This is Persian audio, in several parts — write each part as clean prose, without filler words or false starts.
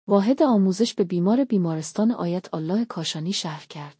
واحد آموزش به بیمار بیمارستان آیت الله کاشانی شهر کرد.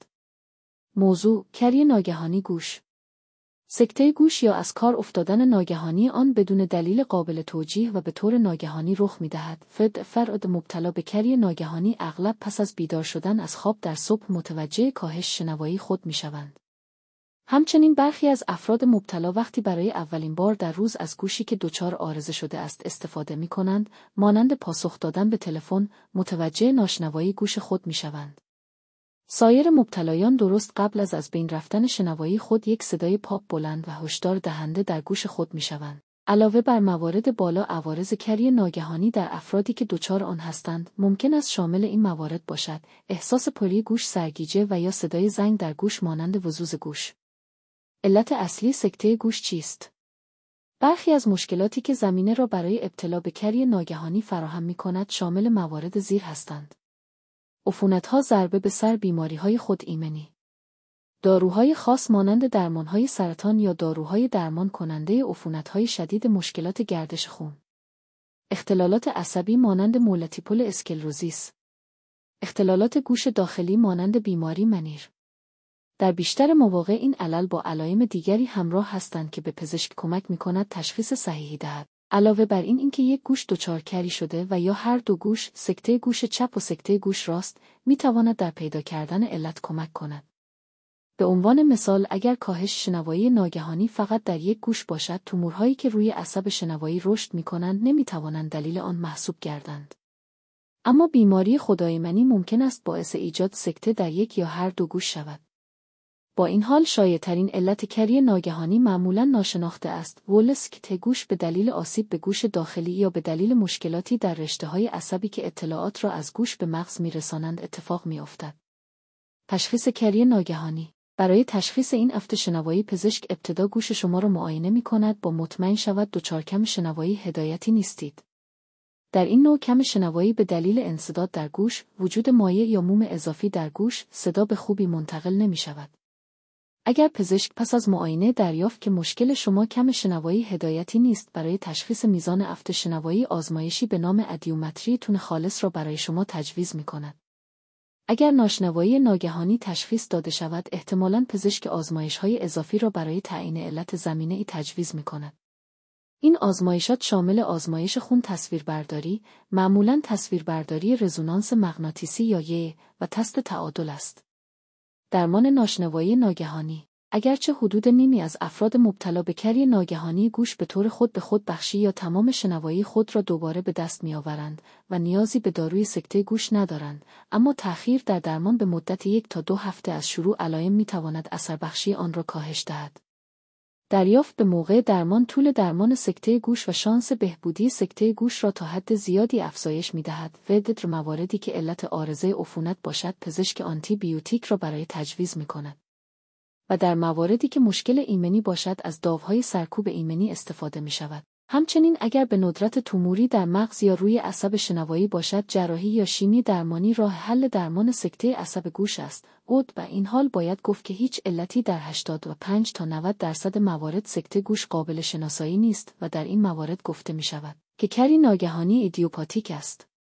موضوع: کری ناگهانی گوش. سکته گوش یا از کار افتادن ناگهانی آن بدون دلیل قابل توجیه و به طور ناگهانی رخ می‌دهد. فرد مبتلا به کری ناگهانی اغلب پس از بیدار شدن از خواب در صبح متوجه کاهش شنوایی خود می‌شوند. همچنین برخی از افراد مبتلا وقتی برای اولین بار در روز از گوشی که دچار عارضه شده است استفاده می‌کنند، مانند پاسخ دادن به تلفن، متوجه ناشنوایی گوش خود می‌شوند. سایر مبتلایان درست قبل از بین رفتن شنوایی خود یک صدای پاپ بلند و هشدار دهنده در گوش خود می‌شوند. علاوه بر موارد بالا، عوارض کری ناگهانی در افرادی که دچار آن هستند ممکن است شامل این موارد باشد: احساس پلی گوش، سرگیجه و یا صدای زنگ در گوش مانند وزوز گوش. علت اصلی سکته گوش چیست؟ برخی از مشکلاتی که زمینه را برای ابتلا به کری ناگهانی فراهم می‌کند شامل موارد زیر هستند: عفونت‌ها، ضربه به سر، بیماری‌های خودایمنی، داروهای خاص مانند درمان‌های سرطان یا داروهای درمان کننده عفونت‌های شدید، مشکلات گردش خون، اختلالات عصبی مانند مولتیپل اسکلروزیس، اختلالات گوش داخلی مانند بیماری منیر. در بیشتر مواقع این علل با علائم دیگری همراه هستند که به پزشک کمک می‌کند تشخیص صحیحی دهد. علاوه بر اینکه یک گوش دچار کری شده و یا هر دو گوش، سکته گوش چپ و سکته گوش راست، می‌تواند در پیدا کردن علت کمک کند. به عنوان مثال، اگر کاهش شنوایی ناگهانی فقط در یک گوش باشد، تومورهایی که روی عصب شنوایی رشد می‌کنند نمی‌توانند دلیل آن محسوب گردند. اما بیماری خودایمنی ممکن است باعث ایجاد سکته در یک یا هر دو گوش شود. با این حال شایع‌ترین علت کری ناگهانی معمولاً ناشناخته است: سکته گوش به دلیل آسیب به گوش داخلی یا به دلیل مشکلاتی در رشته‌های عصبی که اطلاعات را از گوش به مغز می‌رسانند اتفاق می‌افتد. تشخیص کری ناگهانی: برای تشخیص این افت شنوایی پزشک ابتدا گوش شما را معاینه می‌کند. با مطمئن شود دچار کم شنوایی هدایتی نیستید. در این نوع کم شنوایی به دلیل انسداد در گوش، وجود مایع یا موم اضافی در گوش، صدا به خوبی منتقل نمی‌شود. اگر پزشک پس از معاینه دریافت که مشکل شما کم شنوایی هدایتی نیست، برای تشخیص میزان افت شنوایی آزمایشی به نام ادیومتری تون خالص را برای شما تجویز می‌کند. اگر ناشنوایی ناگهانی تشخیص داده شود، احتمالاً پزشک آزمایش‌های اضافی را برای تعیین علت زمینه‌ای تجویز می‌کند. این آزمایشات شامل آزمایش خون، تصویربرداری، معمولاً تصویربرداری رزونانس مغناطیسی یا و تست تعادل است. درمان ناشنوایی ناگهانی: اگرچه حدود نیمی از افراد مبتلا به کری ناگهانی گوش به طور خود به خود بخشی یا تمام شنوایی خود را دوباره به دست می‌آورند و نیازی به داروی سکته گوش ندارند، اما تأخیر در درمان به مدت 1 تا 2 هفته از شروع علائم می‌تواند اثر بخشی آن را کاهش دهد. دریافت به موقع درمان طول درمان سکته گوش و شانس بهبودی سکته گوش را تا حد زیادی افزایش می‌دهد. در مواردی که علت عارضه عفونت باشد، پزشک آنتی بیوتیک را برای تجویز می‌کند. و در مواردی که مشکل ایمنی باشد، از داوهای سرکوب ایمنی استفاده می‌شود. همچنین اگر به ندرت توموری در مغز یا روی عصب شنوایی باشد، جراحی یا شیمی درمانی راه حل درمان سکته عصب گوش است. و این حال باید گفت که هیچ علتی در 85 تا 90% موارد سکته گوش قابل شناسایی نیست و در این موارد گفته می‌شود که کری ناگهانی ایدیوپاتیک است.